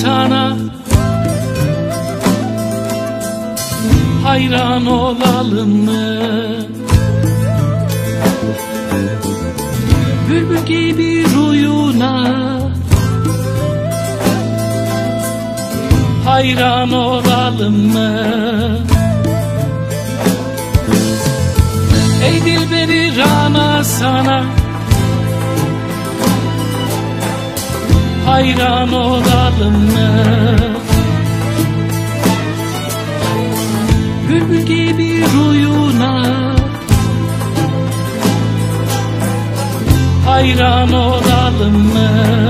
sana, hayran olalım mı? Bülbül gibi ruyuna hayran olalım mı? Ey dilberi Rana sana, hayran olalım mı? Bülbül gibi ruyuna hayran olalım mı?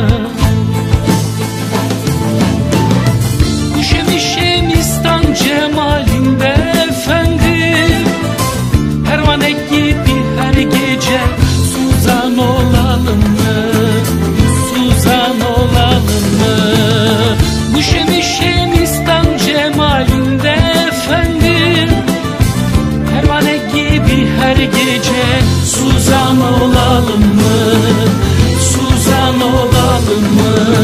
Üşem şemistan cemalinde efendim, pervane gibi her gece suzan olalım mı? Suzan olalım mı? Üşem şemistan cemalinde efendim, pervane gibi her gece suzan olalım mı? Suzan olalım mı?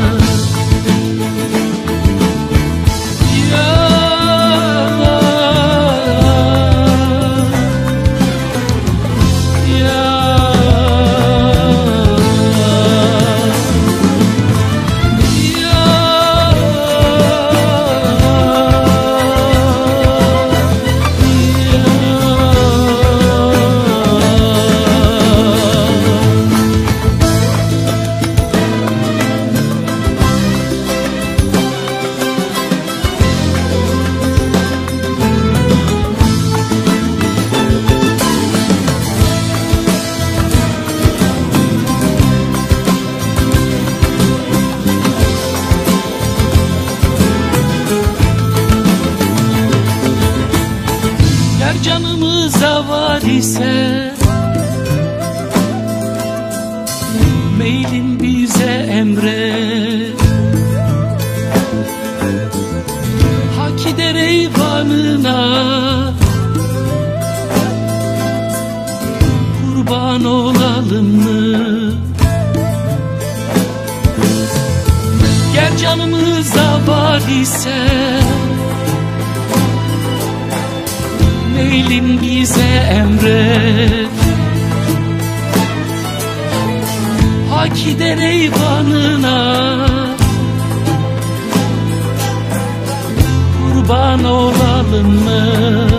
Canımıza var ise meylin bize emret, hak eder eyvanına kurban olalım mı? Ger canımıza var ise meylin bize emret, hak eder eyvanına kurban olalım mı?